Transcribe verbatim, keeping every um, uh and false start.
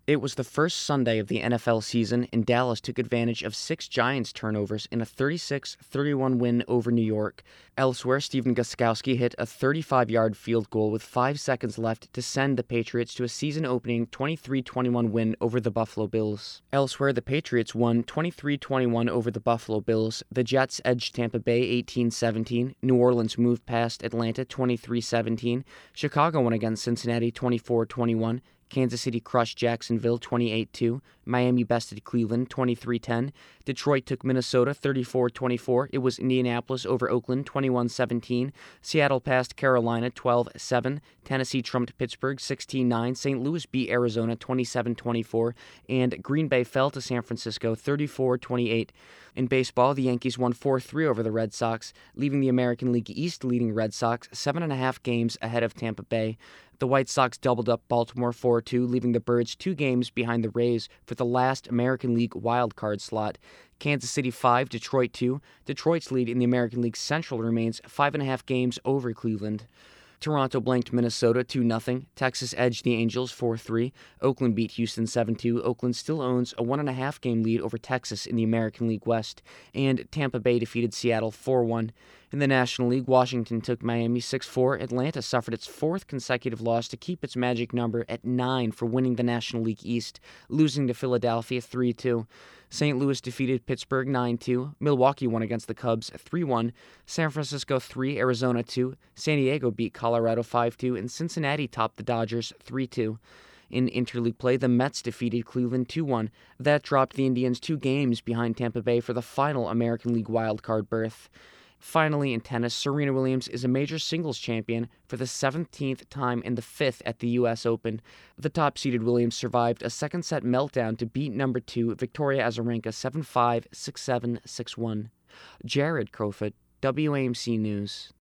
It was the first Sunday of the N F L season, and Dallas took advantage of six Giants turnovers in a thirty-six thirty-one win over New York. Elsewhere, Stephen Gostkowski hit a thirty-five-yard field goal with five seconds left to send the Patriots to a season-opening twenty-three twenty-one win over the Buffalo Bills. Elsewhere, the Patriots won twenty-three twenty-one over the Buffalo Bills. The Jets edged Tampa Bay eighteen seventeen. New Orleans moved past Atlanta twenty-three seventeen. Chicago won against Cincinnati twenty-four twenty-one. Kansas City crushed Jacksonville twenty-eight two. Miami bested Cleveland twenty-three ten. Detroit took Minnesota thirty-four twenty-four. It was Indianapolis over Oakland twenty-one seventeen. Seattle passed Carolina twelve seven. Tennessee trumped Pittsburgh sixteen nine. Saint Louis beat Arizona twenty-seven twenty-four. And Green Bay fell to San Francisco thirty-four twenty-eight. In baseball, the Yankees won four three over the Red Sox, leaving the American League East leading Red Sox seven and a half games ahead of Tampa Bay. The White Sox doubled up Baltimore four two, leaving the Birds two games behind the Rays for the last American League wildcard slot. Kansas City five, Detroit two. Detroit's lead in the American League Central remains five and a half games over Cleveland. Toronto blanked Minnesota two nothing. Texas edged the Angels four three. Oakland beat Houston seven two. Oakland still owns a one and a half game lead over Texas in the American League West. And Tampa Bay defeated Seattle four one. In the National League, Washington took Miami six four. Atlanta suffered its fourth consecutive loss to keep its magic number at nine for winning the National League East, losing to Philadelphia three two. Saint Louis defeated Pittsburgh nine two. Milwaukee won against the Cubs three one. San Francisco three, Arizona two. San Diego beat Colorado five two, and Cincinnati topped the Dodgers three two. In interleague play, the Mets defeated Cleveland two one. That dropped the Indians two games behind Tampa Bay for the final American League wildcard berth. Finally, in tennis, Serena Williams is a major singles champion for the seventeenth time and the fifth at the U S Open. The top-seeded Williams survived a second-set meltdown to beat number two Victoria Azarenka seven five, six seven, six one. Jared Crowfoot, W A M C News.